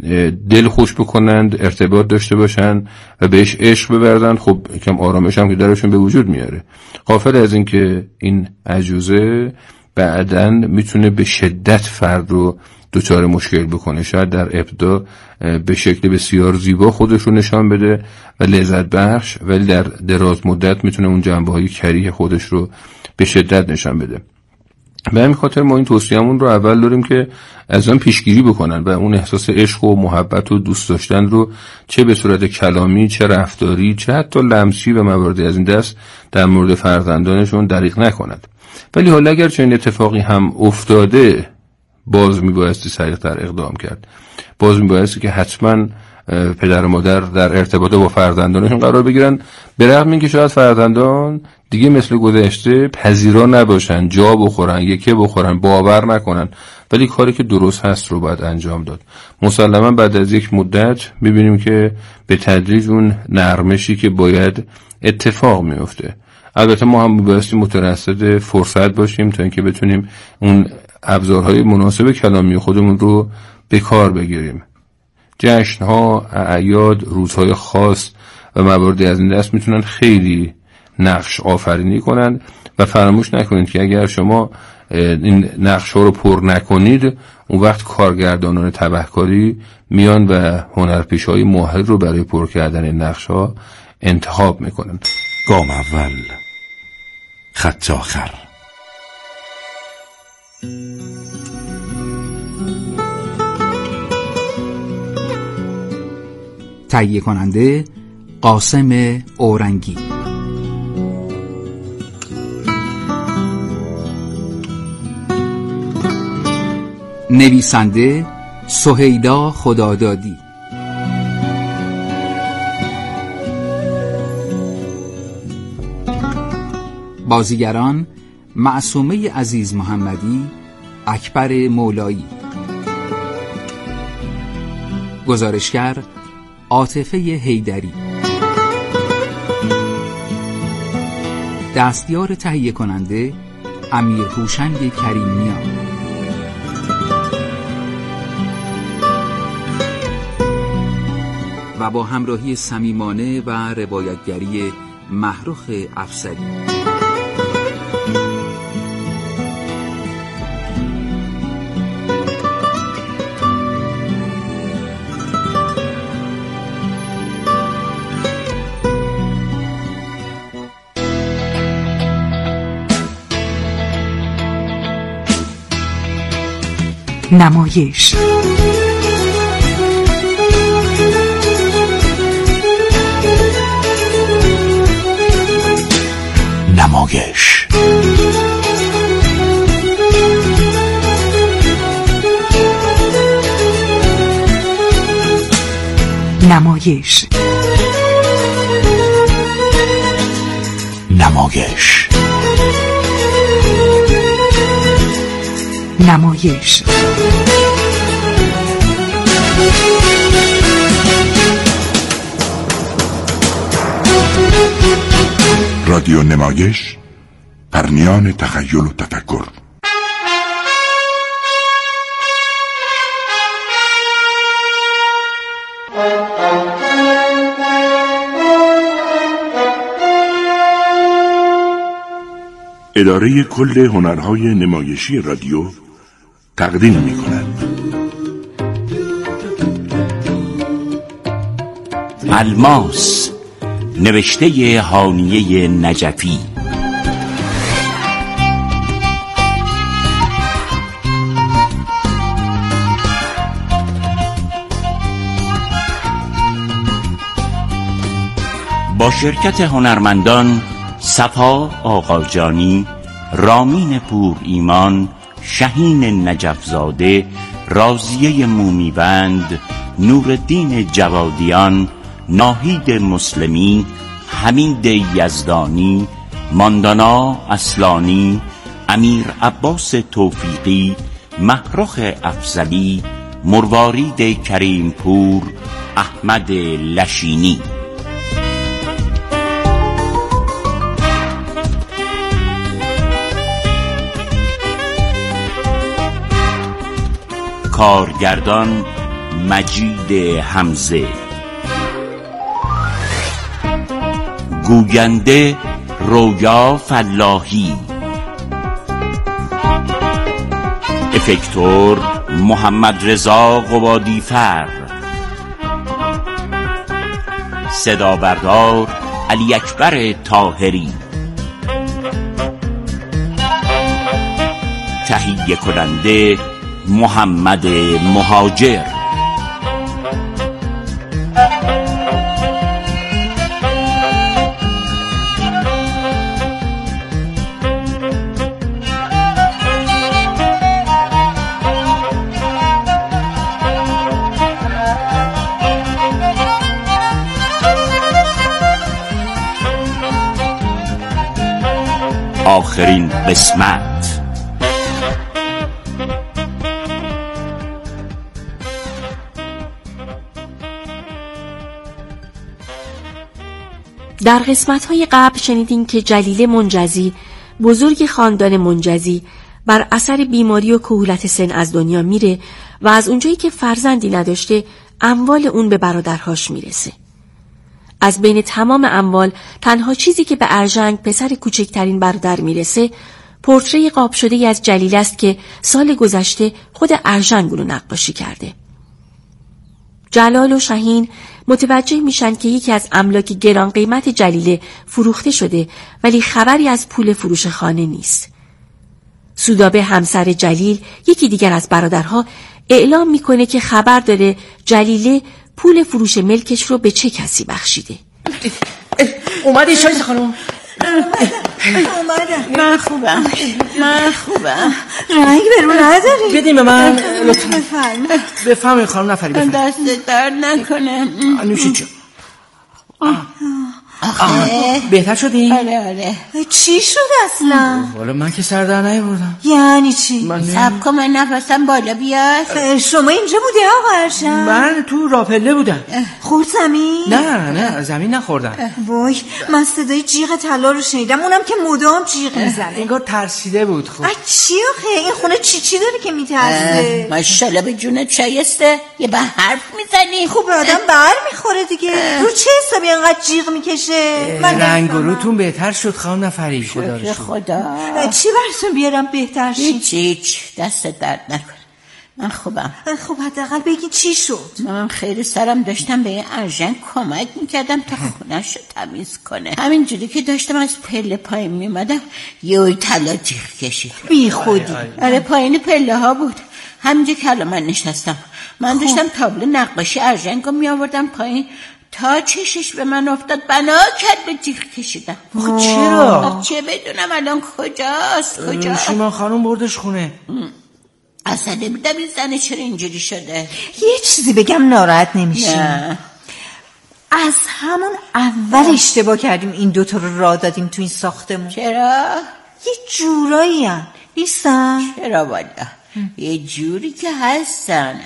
دل خوش بکنند، ارتباط داشته باشن و بهش عشق ببردن، خب یکم آرامش هم که درشون به وجود میاره. غافل از این که این عجوزه بعدن میتونه به شدت فرد رو دچار مشکل بکنه. شاید در ابتدا به شکل بسیار زیبا خودش رو نشان بده و لذت بخش، ولی در دراز مدت میتونه اون جنبه‌های کریه خودش رو به شدت نشان بده. به همین خاطر ما این توصیه‌مون رو اول داریم که از آن پیشگیری بکنن و اون احساس عشق و محبت و دوست داشتن رو چه به صورت کلامی، چه رفتاری، چه حتی لمسی و مواردی از این دست در مورد فرزندانشون دریغ نکنند. ولی حالا اگر چنین اتفاقی هم افتاده، باز میبایستی سریعتر اقدام کرد. باز میبایستی که حتما پدر و مادر در ارتباط با فرزندانشون قرار بگیرن، به رغم اینکه شاید فرزندان دیگه مثل گذشته پذیرا نباشن، جا بخورن، یکی بخورن، باور نکنن، ولی کاری که درست هست رو باید انجام داد. مسلما بعد از یک مدت میبینیم که به تدریج اون نرمشی که باید اتفاق میفته. البته ما هم بایستی مترصد فرصت باشیم تا اینکه بتونیم اون ابزارهای مناسب کلامی خودمون رو به کار بگیریم. جشن‌ها، اعیاد، روزهای خاص و مواردی از این دست میتونن خیلی نقش آفرینی کنن و فراموش نکنید که اگر شما این نقش‌ها رو پر نکنید، اون وقت کارگردانان تبهکاری میان و هنرپیشه‌های ماهر رو برای پر کردن این نقش‌ها انتخاب میکنن. گام اول، خط آخر. تهیه کننده قاسم اورنگی. نویسنده سهیدا خدادادی. بازیگران معصومه عزیز محمدی، اکبر مولایی. گزارشگر عاطفه حیدری. دستیار تهیه کننده امیر هوشنگ کریمیان. و با همراهی صمیمانه و روایتگری محروخ افسری. نمایش. نمایش. نمایش. نمایش. نمایش. رادیو نمایش، پرنیان تخیل و تفکر. اداره کل هنرهای نمایشی رادیو تقدیم می‌کند. الماس، نوشته هانیه نجفی. با شرکت هنرمندان صفا آقاجانی، رامین پور ایمان، شهین نجفزاده، راضیه مومیوند، نورالدین جوادیان، ناهید مسلمی، حمید یزدانی، ماندانا اصلانی، امیر عباس توفیقی، محروخ افضلی، مروارید کریم پور، احمد لشینی. کارگردان مجید حمزه، گوینده رویا فلاحی، افکتور محمد رضا قبادیفر، صدا بردار علی اکبر طاهری، تهیه کننده محمد مهاجر. آخرین قسمت. در قسمت‌های قبل شنیدین که جلیله منجزی، بزرگ خاندان منجزی، بر اثر بیماری و کهولت سن از دنیا میره و از اونجایی که فرزندی نداشته اموال اون به برادرهاش میرسه. از بین تمام اموال تنها چیزی که به ارژنگ پسر کوچکترین برادر میرسه پورتری قاب شده‌ای از جلیله است که سال گذشته خود ارژنگ رو نقاشی کرده. جلال و شاهین متوجه میشن که یکی از املاک گران قیمت جلیله فروخته شده ولی خبری از پول فروش خانه نیست. سودابه همسر جلیل یکی دیگر از برادرها اعلام میکنه که خبر داره جلیله پول فروش ملکش رو به چه کسی بخشیده. اومدی شایسته خانم؟ اومدم. من خوبم. رنگ برو نداری؟ بدیم به من لطفا. بفهمین خانم نفری بفهم. دست درد نکنه. نوشید چه؟ بهتر شدی؟ آره. چی شد اصلا؟ والا من که سر در نیاوردم. یعنی چی؟ صبر کن من نفسم بالا بیاد. شما اینجا بودی آقا ارشد؟ من تو راپله بودم. خورد زمین؟ نه زمین نخوردم. وای من صدای جیغ طلا رو شنیدم، اونم که مدام جیغ میزنه. انگار ترسیده بود. خب چی آخه این خونه چی داره که میترسه؟ ماشاءالله به جونت شایسته یه به حرف میزنی. خوب آدم بر میخوره دیگه. رو چه حسابی انقدر جیغ میکشه؟ رنگ و روتون بهتر شد خانم نفری. خدا چی براتون بیارم بهتر شد؟ هیچ دست درد نکن. من خوبم. خب حداقل بگی چی شد؟ من خیلی سرم داشتم به این ارژنگ کمک میکردم تا خونه‌ش رو تمیز کنه. همینجوری که داشتم از پله پایین میمدم یه طلا جیغ کشید. بی خودی. آره پایین پله ها بود. همینجا که الان من نشستم من داشتم تابلو نقاشی ارژنگ رو میآوردم پایین تا چشش به من افتاد بنا کرد به جیغ کشیدم. چرا؟ چه بدونم الان کجا؟ شیما خانم بردش خونه. اصلا نمیدم این زنه چرا اینجوری شده. یه چیزی بگم ناراحت نمیشی؟ از همون اول اشتباه کردیم این دوتا رو راه دادیم تو این ساختمون. چرا؟ یه جورایی هم نیستن؟ چرا والا یه جوری که هستن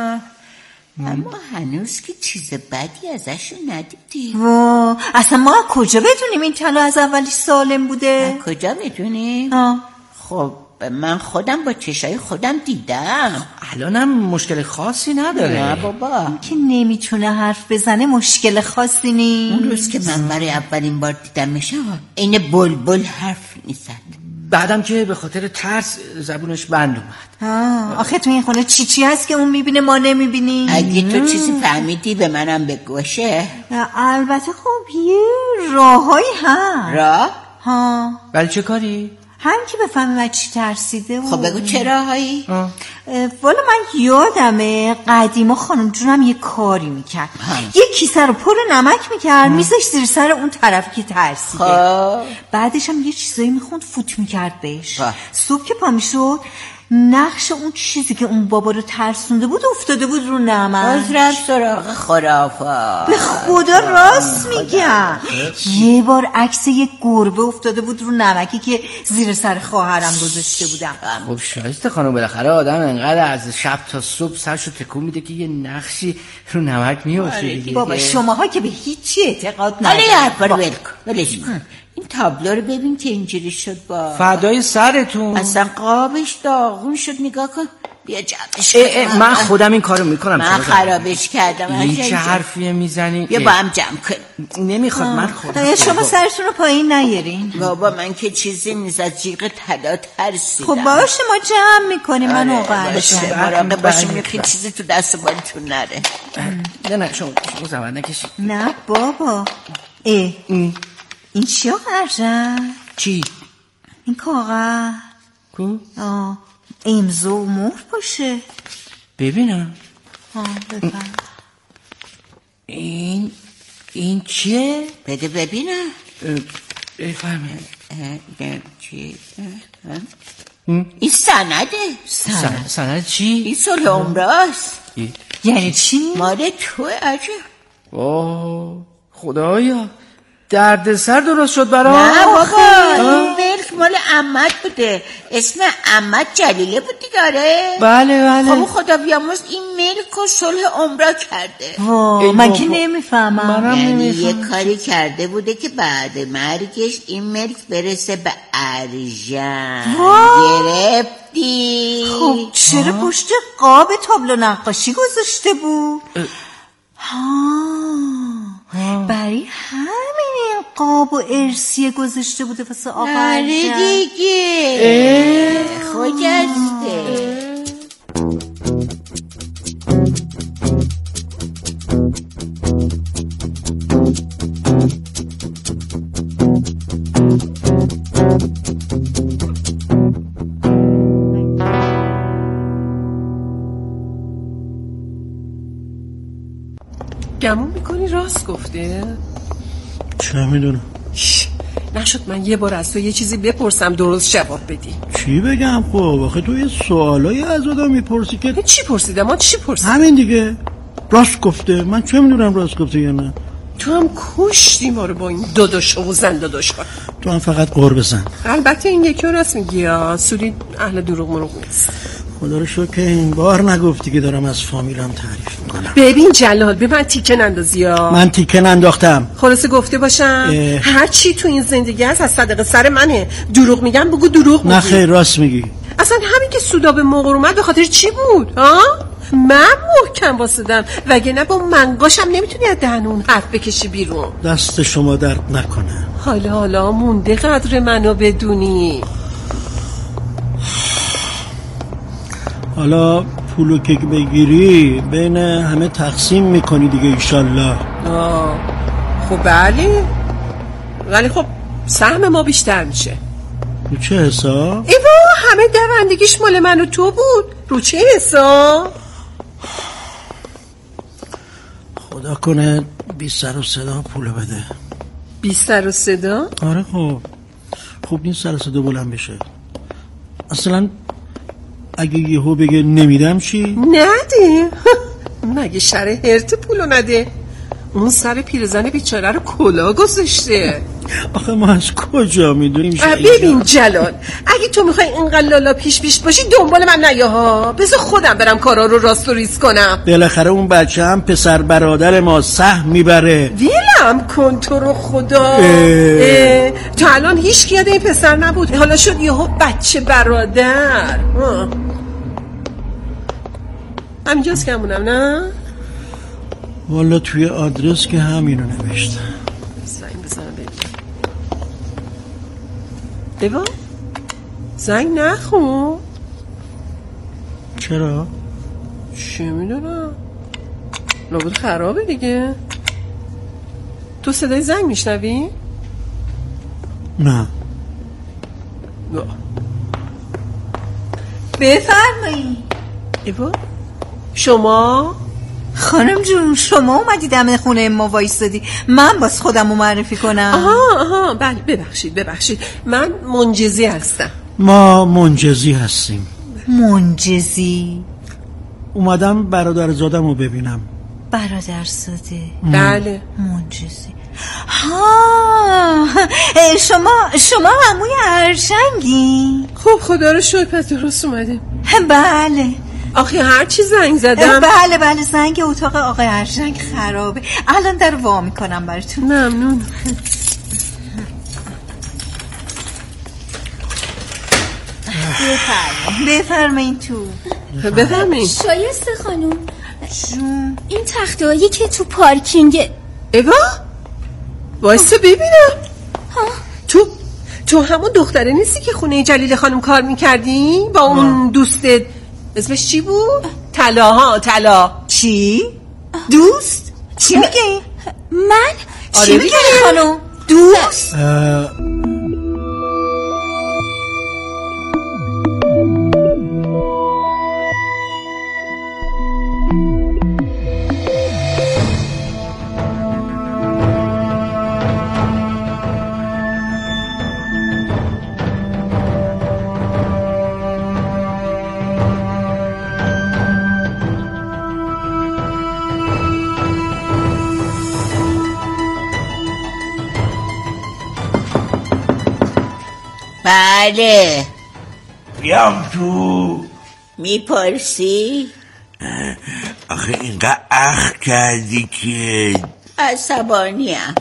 اما هنوز که چیز بدی ازشون ندیدی. اصلا ما کجا بدونیم این طلا از اولی سالم بوده؟ کجا میدونیم؟ خب من خودم با چشای خودم دیدم. الانم مشکل خاصی نداره. نه بابا که نمیتونه حرف بزنه مشکل خاصی نیست. اون روز که من برای اولین بار دیدمش این بلبل حرف میزد. بعدم که به خاطر ترس زبونش بند اومد. آخه تو این خونه چی هست که اون میبینه ما نمیبینیم؟ اگه تو چیزی فهمیدی به منم بگوشه. البته خب یه راهایی هم. راه؟ ولی چه کاری؟ هم که بفهمه چی ترسیده. خب بگو چه راهایی؟ والا من یادمه قدیما خانم جونم یه کاری میکرد. یه کیسه رو پر نمک میکرد میذاش زیر سر اون طرف که ترسیده. بعدش هم یه چیزایی میخوند فوت میکرد بهش. صبح که پا میشد نقش اون چیزی که اون بابا رو ترسونده بود افتاده بود رو نمک. باز رفت سراغ خرافات. به خدا راست میگم. یه بار عکس یه گربه افتاده بود رو نمکی که زیر سر خواهرم گذاشته بودم. خب شایسته خانم بالاخره آدم انقدر از شب تا صبح سرشو تکون میده که یه نقشی رو نمک میفته. بابا شماها که به هیچی اعتقاد ندارید. حالا حرفا رو ولش کن. این تابلو رو ببین که اینجوری شد با فدای سرتون. اصلا قابش داغون شد. نگاه کن بیا جمعش من خودم این کارو میکنم. من خرابش کردم. این چه حرفیه میزنی؟ بیا با هم جمع کن. نمیخواد. من خودم. شما سرتون رو پایین نیارین. بابا من که چیزی نیست، از جیغ طلا ترسیدم. خب باشه ما جمع میکنیم. من اوقات باشه مراقب باشیم یکی چیزی تو دست و بالتون نره. نه شما زحمت نکشید. نه بابا. این چی ارجن؟ چی؟ این کاغذ کو؟ امضا و مهر باشه. ببینم. بفرم. این چیه؟ بده ببینم. بفرمه. چی؟ این سنده. سند چی؟ این صلح عمراست. یعنی چی؟ مال توه عجب. خدایا درد سر درست شد برام. نه بابا این ملک مال عمت بوده. اسم عمت جلیله بود دیگاره. بله خب خدا بیامرز این ملک رو صلح عمره کرده. من که نمیفهمم. یعنی یه کاری کرده بوده که بعد مرگش این ملک برسه به ارژن. گرفتی؟ خب چرا پشت قاب تابلو نقاشی گذاشته بود؟ برای همین این قاب و ارسیه گذاشته بوده واسه آقا ارژن. دیگه خجسته. گمون میکنی راست گفته؟ چه میدونم. نشد من یه بار از تو یه چیزی بپرسم درست جواب بدی. چی بگم؟ خب آخه تو یه سوالایی از آدم میپرسی که چی پرسیدم؟ ما چی پرسیدم؟ همین دیگه. راست گفته. من چه میدونم راست گفته یا نه. تو هم کشتی ما رو با این داداش و زن داداش ها. تو هم فقط قرب بزن. البته این یکی رو راست میگی یا سوری اهل دروغ مروغ نیست. خدا رو شکر که این بار نگفتی که دارم از فامیلم تعریف میکنم. ببین جلال به من تیکه نندازی ها. من تیکه ننداختم. خلاصه گفته باشم هر چی تو این زندگی هست از صدقه سر منه. دروغ میگم بگو دروغ میگی. نه خیر راست میگی. اصلا همین که سودا به موقع اومد به خاطر چی بود ها؟ من محکم واسدم وگرنه با منقاشم نمیتونی از دهن اون حرف بکشی بیرون. دست شما درد نکنه. حالا مونده قدر منو بدونی. حالا پولو که بگیری بین همه تقسیم میکنی دیگه ایشالله. خب بله ولی خب سهم ما بیشتر میشه. رو چه حساب؟ ایوا همه دوندگیش مال من و تو بود. رو چه حساب؟ خدا کنه بی سر و صدا پولو بده. بی سر و صدا؟ آره خب این سر و صدا بلند بشه. اصلا اگه یهو بگه نمیدم چی؟ نده. مگه شر هرت پولو نده؟ اون سر پیرزن بیچاره رو کلا گذاشته. آخه ما از کجا میدونیم؟ ببین جلال اگه تو میخوای اینقدر لالا پیش باشی دنبال من نیا ها. بذار خودم برم کارا رو راست و ریز کنم. بالاخره اون بچه هم پسر برادر ما سهم میبره. ویلم کن تو رو خدا. تا الان هیچ کی یاد این پسر نبود. حالا شد یهو بچه برادر. همینجاست که همونم نه؟ والا توی آدرس که همینو نوشته. زنگ بزنم ببینم. ایوا زنگ نخون. چرا؟ چی میدونم لابد خرابه دیگه. تو صدای زنگ میشنوی؟ نه. بفرمایی. ایوا شما؟ خانم جون شما اومدی دم خونه ما وایسادی. من باز خودمو معرفی کنم. آها بله ببخشید من منجزی هستم. ما منجزی هستیم. منجزی؟ اومدم برادرزادمو ببینم. برادرزاده؟ بله. منجزی. شما عموی ارژنگی؟ خب خدا رو شکر پس درست اومدیم. بله. آخه هر چی زنگ زدم. بله زنگ اتاق آقای ارژنگ خرابه. الان در وا میکنم براتون. ممنون. بفرمایین تو. بفرمایین. شایسته خانم، این تخته‌هایی که تو پارکینگ. ایوا وایسا ببینم. تو همون دختره نیستی که خونه جلیل خانم کار میکردی؟ با اون دوستت اسمش چی بود؟ طلا. چی؟ دوست؟ چی میگی؟ من؟ چی میگی خانم؟ دوست؟ بله. بیام تو. میپرسی؟ آخه اینقدر اخ کردی که عصبانیم.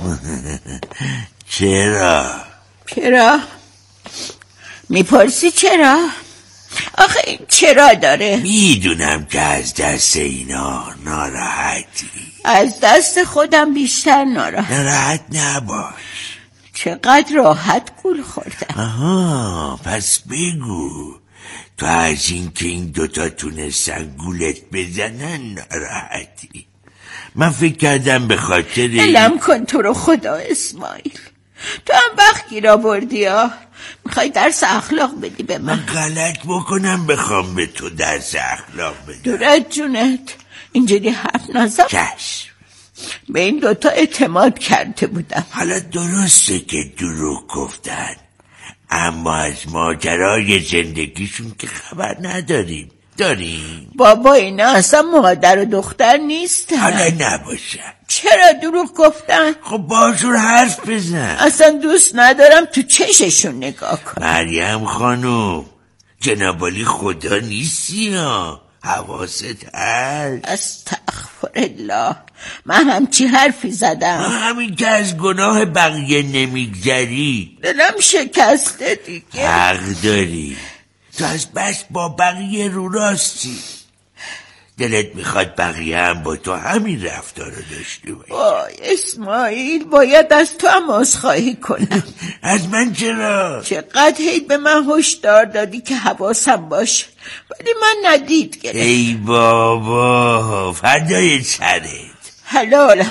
چرا؟ میپرسی چرا؟ آخه این چرا داره؟ میدونم که از دست اینا ناراحتی. از دست خودم بیشتر ناراحت نباش. چقدر راحت گول خوردم. آها، پس بگو تو از این که این دوتا تونستن گولت بزنن ناراحتی. من فکر کردم به خاطر علم کن تو رو خدا اسماعیل. تو هم وقت گیر آوردی ها. میخوای درس اخلاق بدی به من غلط بکنم بخوام به تو درس اخلاق بدم؟ دورت جونت اینجوری حرف نزن. چشم. به این دوتا اعتماد کرده بودم. حالا درسته که دروغ گفتن، اما از ماجرای زندگیشون که خبر نداریم. داریم؟ بابا اینا اصلا مادر و دختر نیستن. حالا نباشن. چرا دروغ گفتن؟ خب باشون حرف بزن. اصلا دوست ندارم تو چششون نگاه کنم. مریم خانوم، جنابالی خدا نیستی ها، حواست هست. استغفرالله، من همچی حرفی زدم؟ همین که از گناه بقیه نمیگذری. دلم شکسته دیگه. حق داری، تو از بس با بقیه رو راستی. دلت میخواد بقیه هم با تو همین رفتار رو داشته باشه. وای اسماعیل، باید از تو هم عذرخواهی کنم. از من چرا؟ چقدر هی به من هشدار دادی که حواسم باشه، ولی من ندید گرفت. ای بابا، فدای سرت. حلالم.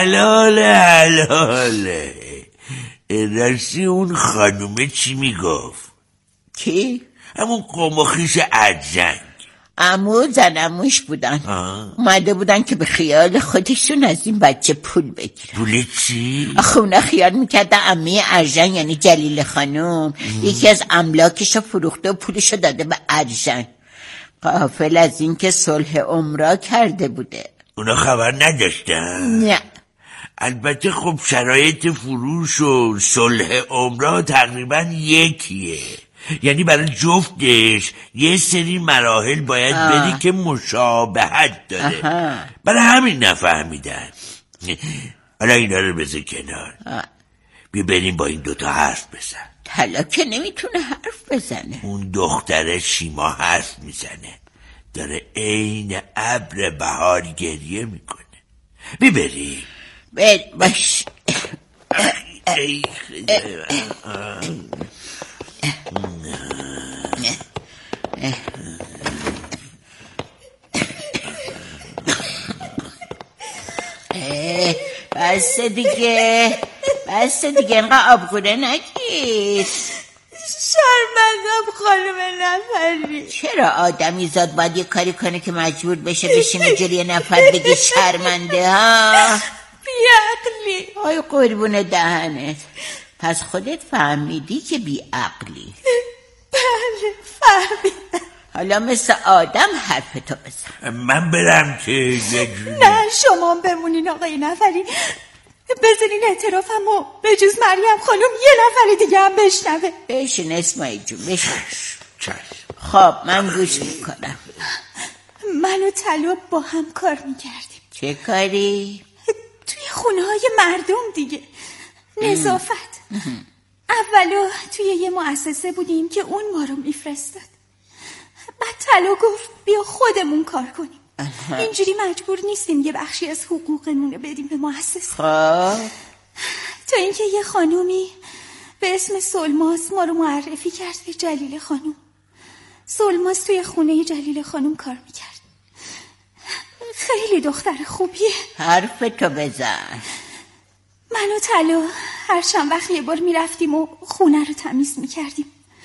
حلاله. راستی اون خانومه چی میگفت؟ کی؟ همون قوم و خویش ارجنگ. عمو زنموش بودن. اومده بودن که به خیال خودشون از این بچه پول بگیرن. پول چی؟ آخه اونا خیال میکردن عمه ارجن یعنی جلیل خانوم یکی از املاکشو فروخته و پولشو داده به ارجن، غافل از این که صلح عمرا کرده بوده. اونا خبر نداشتن؟ نه. البته خب شرایط فروش و صلح عمرا تقریبا یکیه، یعنی برای جفتش یه سری مراحل باید بری که مشابهت داره. برای همین نفهمیدن. حالا اینا رو بذار کنار، بیا بریم با این دوتا حرف بزن. طلا که نمیتونه حرف بزنه. اون دختره شیما حرف میزنه، داره عین ابر بهار گریه میکنه. ببری باش. ای بس دیگه اینقدر آبگونه نگیر. شرمندم خانم نفری. چرا آدمی زاد باید یه کاری کنه که مجبور بشه بشینه جلوی یه نفر بگه شرمنده ها؟ بیعقلی. آی قربون دهنت، پس خودت فهمیدی که بیعقلی؟ بله فهمیدم. حالا مثل آدم حرفتو بزن. من برم که نه شما بمونین آقای نفری، بزنین اعترافمو به جز مریم خانم یه نفر دیگه هم بشنوه. بشین اسماعیل جون بشین. خب من گوش میکنم. من و طلا با هم کار میکردیم. چه کاری؟ توی خونه های مردم دیگه، نظافت. اولو توی یه مؤسسه بودیم که اون ما رو میفرستاد. طلا گفت بیا خودمون کار کنیم. اینجوری مجبور نیستیم یه بخشی از حقوقمون رو بدیم به مؤسسه. تا اینکه یه خانومی به اسم سلماس ما رو معرفی کرد به جلیل خانوم. سلماس توی خونه جلیل خانوم کار میکرد. خیلی دختر خوبیه. حرفتو بزن. من و طلا هر چند وقت یه بار میرفتیم و خونه رو تمیز میکردیم.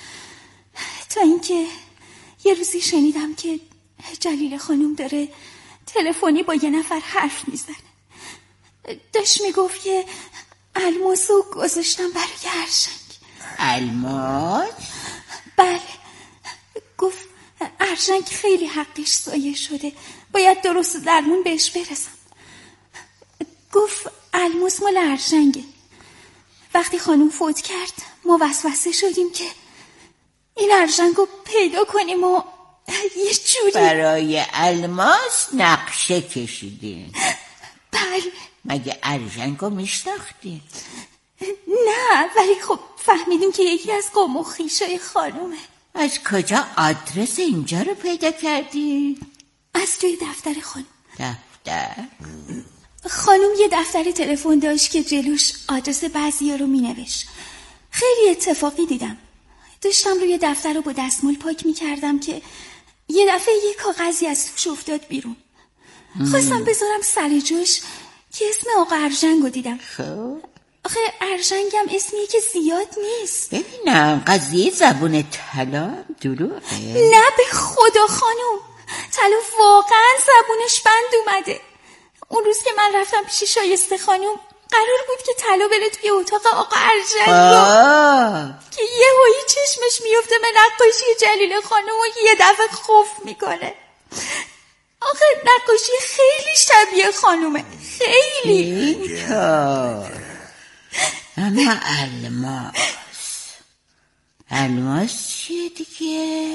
تا اینکه یه روزی شنیدم که جلیل خانوم داره تلفنی با یه نفر حرف میزنه. داشت میگفت که الماسو گذاشتم برای ارژنگ. الماس؟ بله. گفت ارژنگ خیلی حقش ضایع شده، باید درست درمون بهش برسم. گفت الماس مال ارژنگه. وقتی خانوم فوت کرد ما وسوسه شدیم که این ارژنگ رو پیدا کنیم و یه جوری برای الماس نقشه کشیدین. بله. مگه ارژنگ رو میشناختین؟ نه، ولی خب فهمیدیم که یکی از قوم و خویشای خانومه. از کجا آدرس اینجا رو پیدا کردی؟ از توی دفتر خانوم. دفتر؟ خانوم یه دفتر تلفن داشت که جلوش آدرس بعضیا رو مینوشت. خیلی اتفاقی دیدم. داشتم روی دفتر رو با دستمال پاک میکردم که یه دفعه یه کاغذی از توش افتاد بیرون. خواستم بذارم سر جوش که اسم آقا ارژنگ رو دیدم. آخه ارژنگم اسمیه که زیاد نیست. ببینم قضیه زبون طلا دروغه؟ نه به خدا خانوم، طلا واقعا زبونش بند اومده. اون روز که من رفتم پیش شایسته خانوم قرار بود که طلا بره توی اتاق آقا ارژنگ که یه هایی چشمش میفته به نقاشی جلیل خانوم و یه دفعه خوف میکنه. آخه نقاشی خیلی شبیه خانومه، خیلی. اما الماس چیه دیگه؟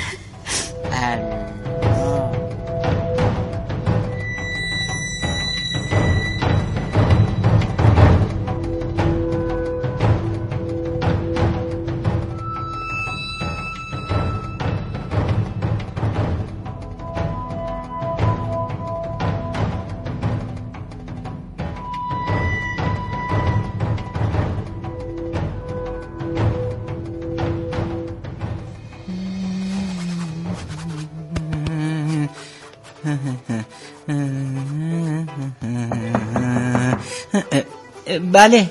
بله.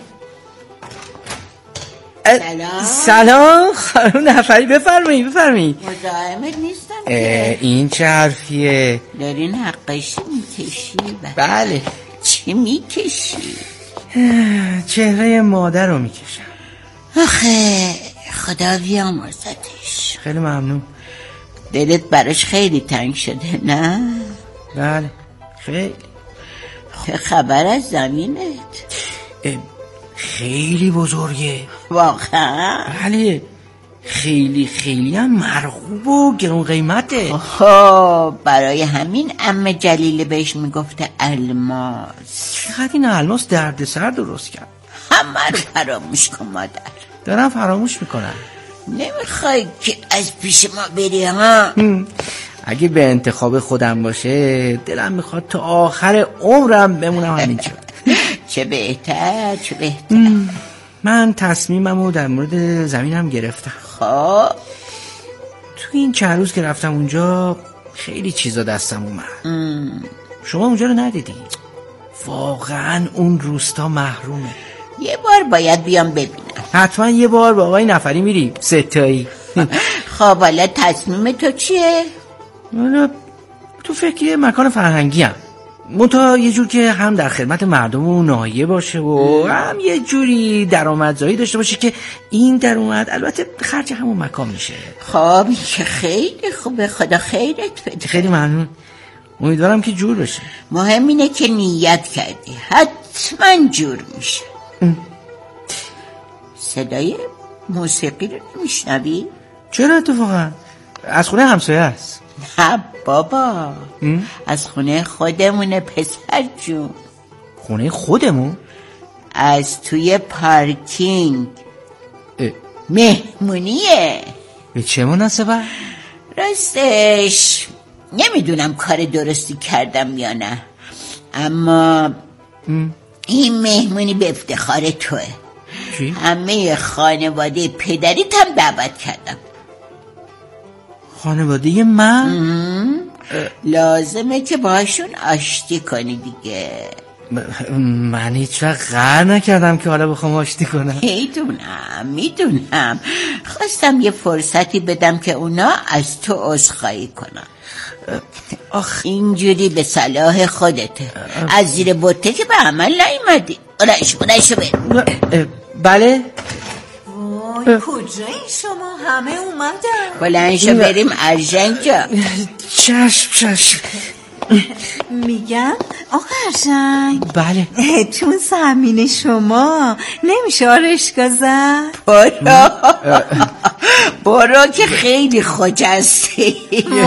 سلام خانم نفری، بفرمایید. مزاحمت نیستم که. این چه حرفیه؟ دارین نقاشی میکشی؟ بله. چی میکشی؟ چهره مادر رو میکشم. آخه خدا بیامرزتش. خیلی ممنون. دلت براش خیلی تنگ شده نه؟ بله خیلی. چه خبر از زمینت؟ خیلی بزرگه واقعا؟ بله خیلی هم مرغوب و گرون قیمته. برای همین عمه جلیل بهش میگفته الماس. چقدر این الماس درد سر درست کرد. همه رو فراموش کن مادر. دارم فراموش میکنم. نمیخوای که از پیش ما بری ها؟ اگه به انتخاب خودم باشه دلم میخواد تا آخر عمرم بمونم همینجا. چه بهتر. من تصمیممو در مورد زمینم گرفتم. خب تو این چند روز که رفتم اونجا خیلی چیزا دستم اومد. شما اونجا رو ندیدی؟ واقعا اون روستا محرومه. یه بار باید بیام ببینم. حتما یه بار با آقای نفری میری ستایی. خب حالا تصمیم تو چیه؟ حالا تو فکر مکان فرهنگی هم منتها یه جور که هم در خدمت مردم و ناحیه باشه و هم یه جوری درآمدزایی داشته باشه که این درآمد البته خرج همون مکان میشه. خب که خیلی خوبه، خدا خیرت بده. خیلی ممنون. امیدوارم که جور بشه. مهم اینه که نیت کردی، حتما جور میشه. صدای موسیقی رو میشنوی؟ چرا اتفاقا؟ از خونه همسایه است. نه بابا، از خونه خودمونه پسر جون. خونه خودمون؟ از توی پارکینگ. مهمونیه. به چه مناسبت؟ راستش نمیدونم کار درستی کردم یا نه، اما این مهمونی به افتخار توه. همه خانواده پدریت هم دعوت کردم. خانواده من؟ لازمه که باشون آشتی کنی دیگه. من هیچ وقت قهر نکردم که حالا بخوام آشتی کنم. میدونم خواستم یه فرصتی بدم که اونا از تو عذرخواهی کنن. اینجوری به صلاح خودته. از زیر بوته که به عمل نیومدی. بلنشو بله. کجا این شما همه اومدن؟ بلنشو بریم ارژنگ جا. چشم. میگم آقا ارژنگ. بله. تو زمین شما نمیشه آرشگاه زد؟ برو که خیلی خجستی.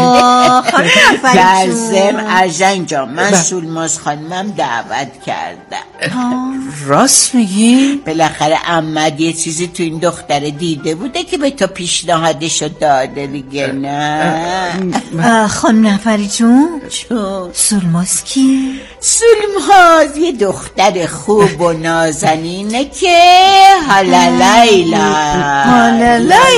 در ضمن ارژنگ جا من سولماز خانمم دعوت کردم. راست میگی؟ بالاخره عمد یه چیزی تو این دختره دیده بوده که به تو پیشنهادشو داده دیگه. نه خانم نفری جون سولماز کیه؟ سولماز یه دختر خوب و نازنینه که حالا لیلا.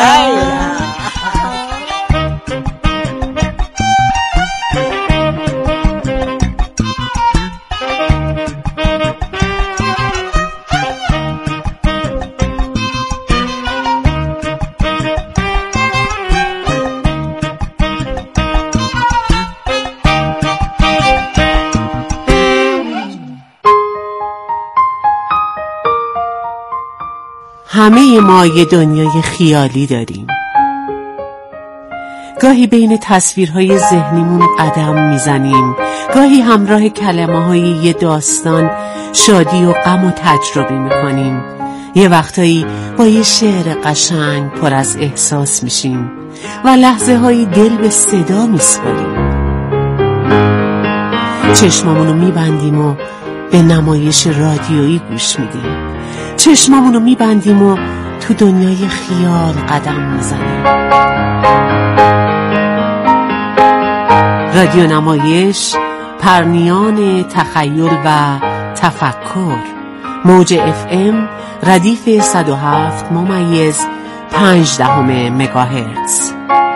همه ما یه دنیای خیالی داریم. گاهی بین تصویرهای ذهنیمون قدم میزنیم، گاهی همراه کلمه‌های یه داستان شادی و غم و تجربه میکنیم. یه وقتایی با یه شعر قشنگ پر از احساس میشیم و لحظه هایی دل به صدا میسپاریم. چشمامونو میبندیم و به نمایش رادیویی گوش میدیم. چشمامونو میبندیم و تو دنیای خیال قدم میزنیم. رادیو نمایش، پرنیان تخیل و تفکر. موج FM ردیف 107.5 مگاهرتز.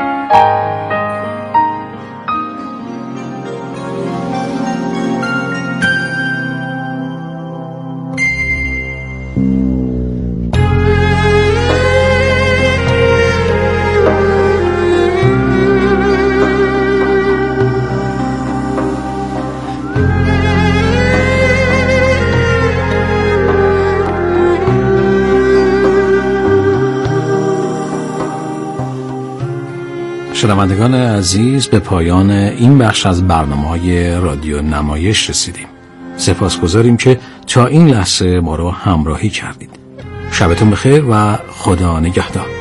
شنوندگان عزیز، به پایان این بخش از برنامه‌های رادیو نمایش رسیدیم. سپاسگزاریم که تا این لحظه ما رو همراهی کردید. شبتون بخیر و خدا نگهدار.